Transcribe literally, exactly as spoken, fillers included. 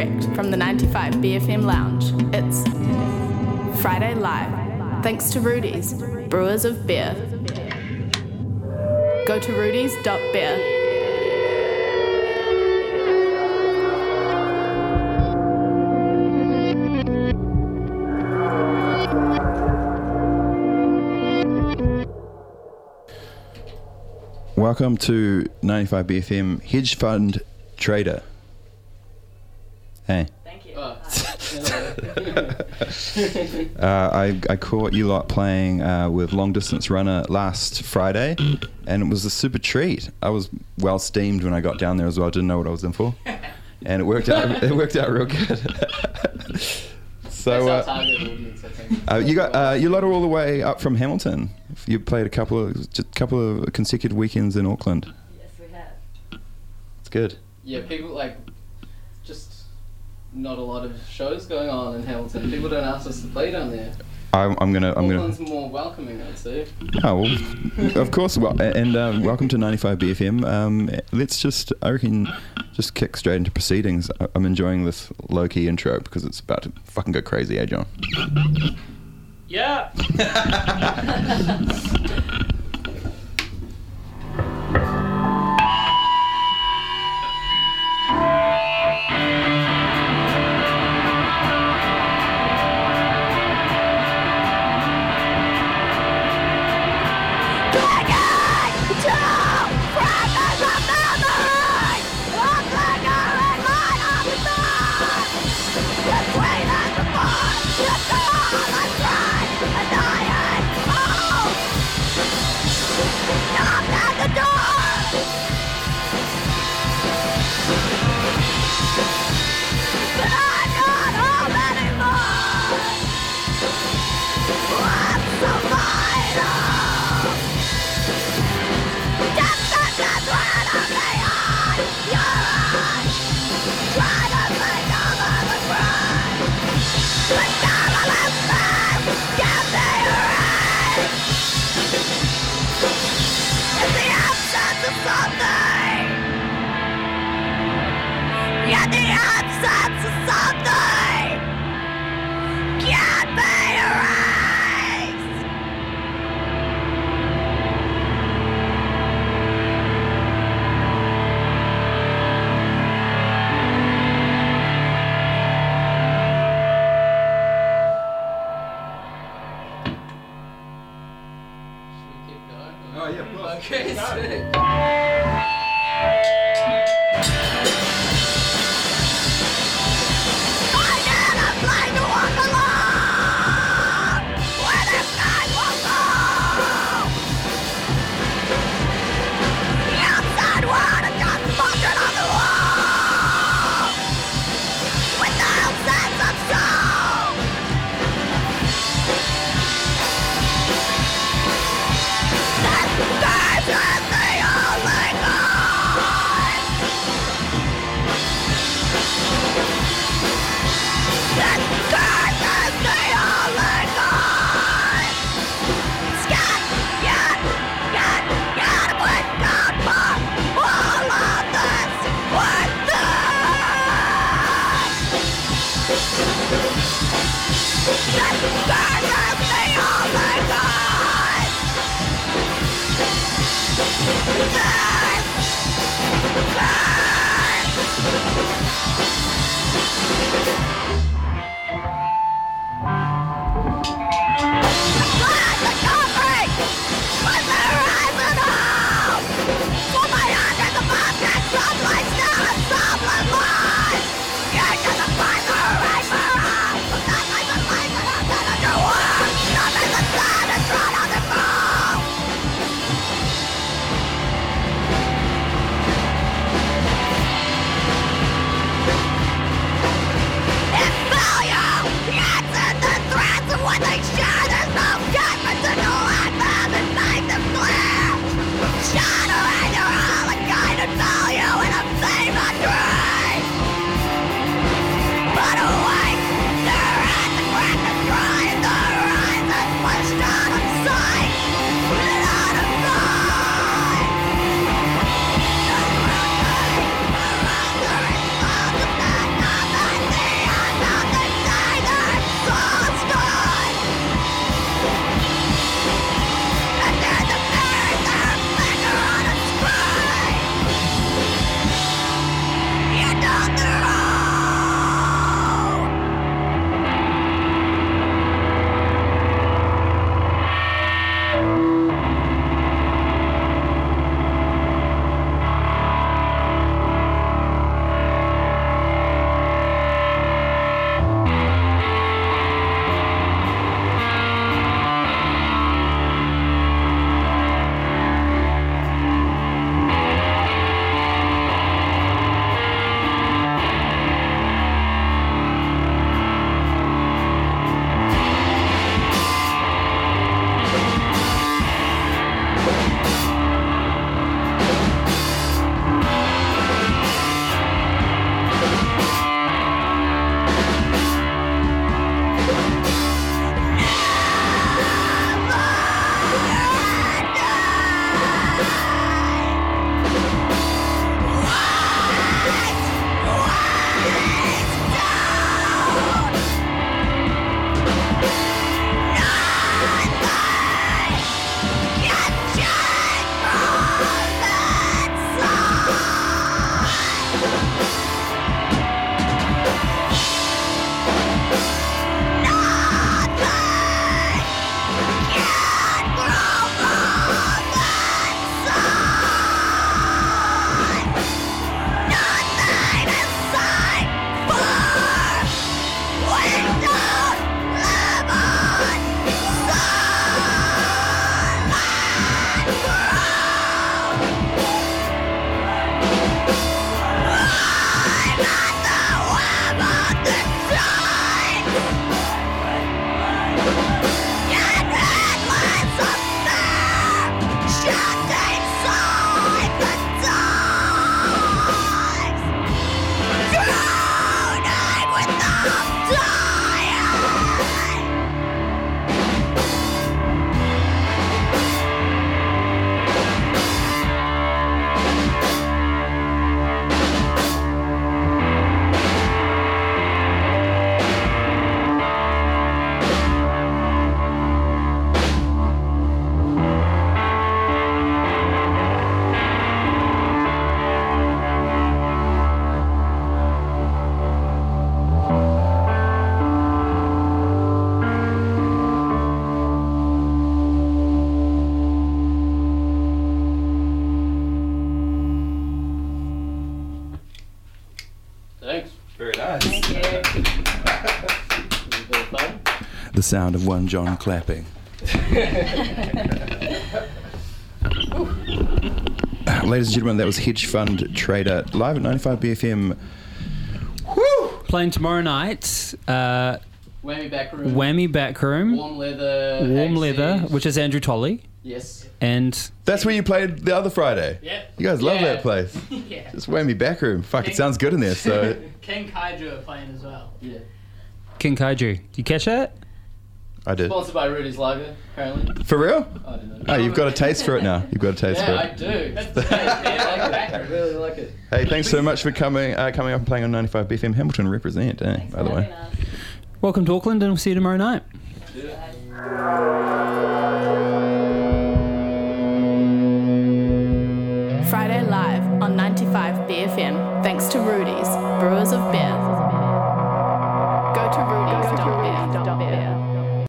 direct from the ninety-five B F M Lounge. It's Friday Live, thanks to Rudy's, brewers of beer. Go to rudies dot beer. Welcome to ninety-five B F M Hedge Fund Trader. Hey. Thank you. Oh. uh, I, I caught you lot playing uh, with Long Distance Runner last Friday, and it was a super treat. I was well steamed when I got down there as well. Didn't know what I was in for, and it worked out. It worked out real good. So That's uh, our target audience, I think. uh, you got uh, you lot are all the way up from Hamilton. You played a couple of just couple of consecutive weekends in Auckland. Yes, we have. It's good. Yeah, people like just not a lot of shows going on in Hamilton. People don't ask us to play down there. I'm, I'm gonna. I'm gonna. Auckland's more welcoming, I'd say. Oh, well, of course. Well, and um, welcome to ninety-five B F M. Um, let's just, I reckon, just kick straight into proceedings. I- I'm enjoying this low-key intro because it's about to fucking go crazy, eh, John? Yeah. Oh, yeah, of course. Okay, sick. That's the Thanks. Very nice. Thank you. A bit of fun. The sound of one John clapping. Ladies and gentlemen, that was Hedge Fund Trader live at ninety-five B F M. Woo! Playing tomorrow night, uh, Whammy back room. Whammy Back Room, Warm leather. Warm Hag Leather, Siege. which is Andrew Tolley, Yes. and That's where you played the other Friday. Yep. You guys love Yeah. that place. Yeah. Just whammy back room. Fuck, it sounds good in there. So King Kaiju are playing as well. Yeah. King Kaiju. Do you catch that? I did. Sponsored by Rudy's Lager, apparently. For real? I don't know. Oh, you've got a taste for it now. You've got a taste Yeah, for I it. do. That's the I like it. I really like it. Hey, thanks so much for coming, uh, coming up and playing on ninety-five B F M. Hamilton represent. Eh, Thanks by for the way. having us. Welcome to Auckland, and we'll see you tomorrow night. Friday live on ninety-five B F M, thanks to Rudy's, Brewers of Beer.